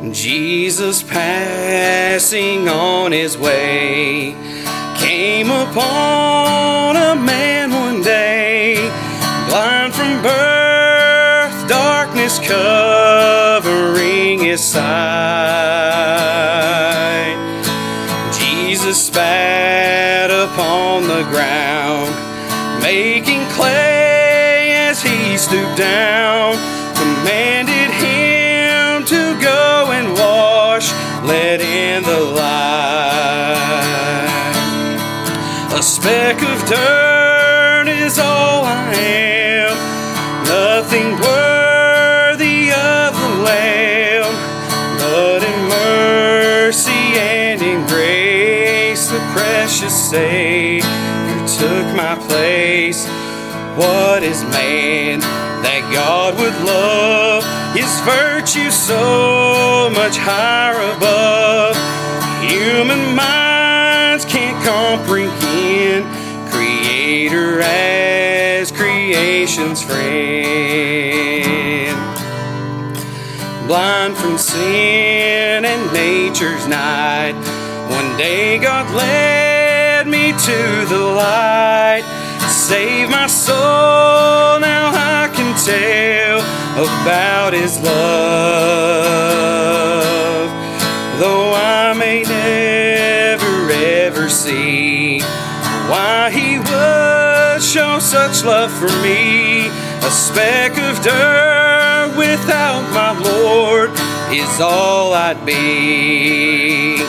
Jesus passing on his way came upon a man one day, blind from birth, darkness covering his sight. Jesus spat upon the ground, making clay as he stooped down, commanded him to go and wash, let in the light. A speck of dirt is all I am, nothing worthy of the Lamb, but in mercy and in grace the precious Savior took my place. What is man that God would love? His virtue so much higher above, human minds can't comprehend. Creator as creation's friend, blind from sin and nature's night, one day God led me to the light. Save my soul, now I can tell about his love. Though I may never ever see why he would show such love for me, a speck of dirt without my Lord is all I'd be.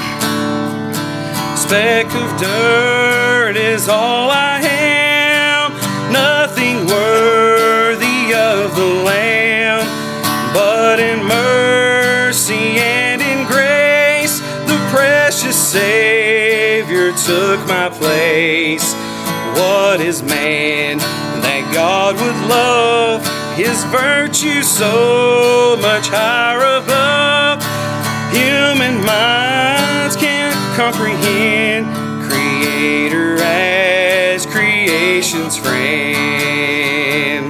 Speck of dirt is all I am, nothing worthy of the Lamb, but in mercy and in grace the precious Savior took my place. What is man that God would love? His virtue so much higher above, human minds can't comprehend. Creator as creation's friend.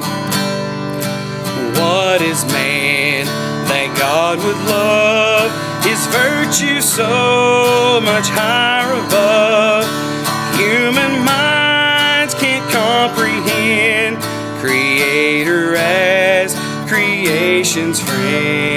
What is man that God would love? His virtue so much higher above, human minds can't comprehend. Creator as creation's friend.